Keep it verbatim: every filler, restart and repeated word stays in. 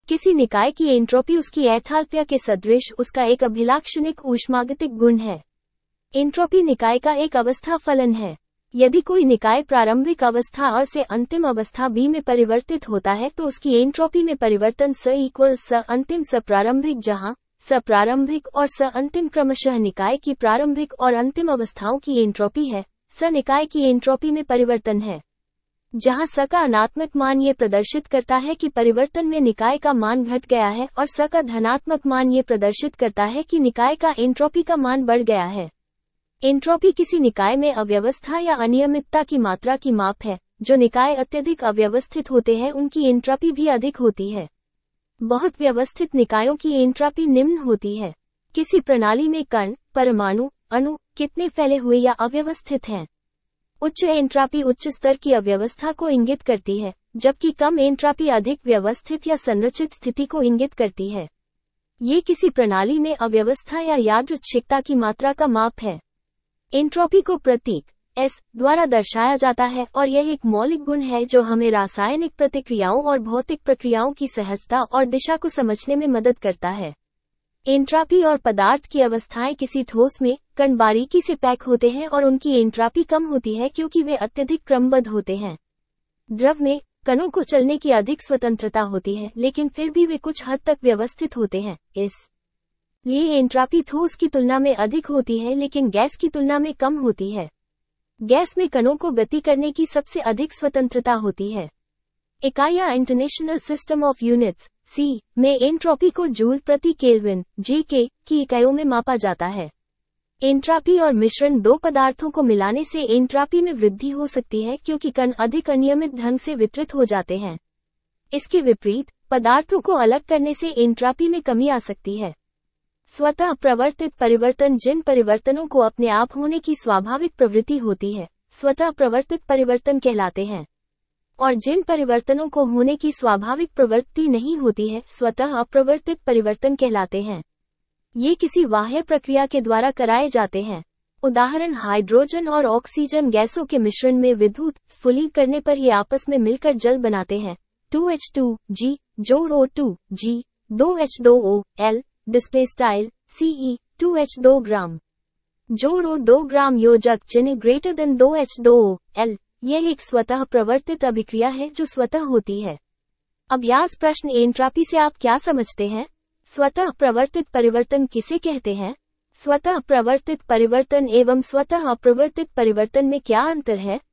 किसी निकाय की एंट्रोपी उसकी एथाल्पिया के सदृश उसका एक अभिलाक्षणिक ऊष्मागतिक गुण है। एंट्रोपी निकाय का एक अवस्था फलन है। यदि कोई निकाय प्रारंभिक अवस्था अ से अंतिम अवस्था बी में परिवर्तित होता है तो उसकी एंट्रोपी में परिवर्तन स इक्वल स अंतिम स प्रारंभिक, जहां स प्रारंभिक और स अंतिम क्रमशः निकाय की प्रारंभिक और अंतिम अवस्थाओं की एंट्रोपी है, स निकाय की एंट्रोपी में परिवर्तन है। जहां स का अनात्मक मान ये प्रदर्शित करता है कि परिवर्तन में निकाय का मान घट गया है और स का धनात्मक मान ये प्रदर्शित करता है कि निकाय का एंट्रोपी का मान बढ़ गया है। एंट्रोपी किसी निकाय में अव्यवस्था या अनियमितता की मात्रा की माप है। जो निकाय अत्यधिक अव्यवस्थित होते हैं उनकी एंट्रोपी भी अधिक होती है। बहुत व्यवस्थित निकायों की एंट्रोपी निम्न होती है। किसी प्रणाली में कण, परमाणु, अणु कितने फैले हुए या अव्यवस्थित हैं। उच्च एंट्रोपी उच्च स्तर की अव्यवस्था को इंगित करती है, जबकि कम एंट्रोपी अधिक व्यवस्थित या संरचित स्थिति को इंगित करती है। ये किसी प्रणाली में अव्यवस्था या यादृच्छिकता की मात्रा का माप है। एंट्रोपी को प्रतीक S द्वारा दर्शाया जाता है और यह एक मौलिक गुण है जो हमें रासायनिक प्रतिक्रियाओं और भौतिक प्रक्रियाओं की सहजता और दिशा को समझने में मदद करता है। एंट्रोपी और पदार्थ की अवस्थाएं किसी ठोस में कण बारीकी से पैक होते हैं और उनकी एंट्रोपी कम होती है क्योंकि वे अत्यधिक क्रमबद्ध होते हैं। द्रव में कणों को चलने की अधिक स्वतंत्रता होती है, लेकिन फिर भी वे कुछ हद तक व्यवस्थित होते हैं। इसलिए एंट्रोपी ठोस की तुलना में अधिक होती है लेकिन गैस की तुलना में कम होती है। गैस में कणों को गति करने की सबसे अधिक स्वतंत्रता होती है। इकाइयां international system of units C में एंट्रोपी को जूल प्रति केल्विन जे के की इकाइयों में मापा जाता है। एंट्रोपी और मिश्रण दो पदार्थों को मिलाने से एंट्रोपी में वृद्धि हो सकती है क्योंकि कण अधिक अनियमित ढंग से वितरित हो जाते हैं। इसके विपरीत पदार्थों को अलग करने से एंट्रोपी में कमी आ सकती है। स्वतः प्रवर्तित परिवर्तन जिन परिवर्तनों को अपने आप होने की स्वाभाविक प्रवृत्ति होती है, स्वतः प्रवर्तित परिवर्तन कहलाते हैं। और जिन परिवर्तनों को होने की स्वाभाविक प्रवृत्ति नहीं होती है, स्वतः अप्रवर्तित परिवर्तन कहलाते हैं। ये किसी बाह्य प्रक्रिया के द्वारा कराए जाते हैं। उदाहरण हाइड्रोजन और ऑक्सीजन गैसों के मिश्रण में विद्युत स्फुलिंग करने पर ये आपस में मिलकर जल बनाते हैं। टू एच टू जी जोड़ O two G two H two O L display style CE two H two gram जोड़ ओ टू ग्राम योजक चिन्ह greater than two H two O L. यह एक स्वतः प्रवर्तित अभिक्रिया है जो स्वतः होती है। अभ्यास प्रश्न एंट्रोपी से आप क्या समझते हैं? स्वतः प्रवर्तित परिवर्तन किसे कहते हैं? स्वतः प्रवर्तित परिवर्तन एवं स्वतः अप्रवर्तित परिवर्तन में क्या अंतर है?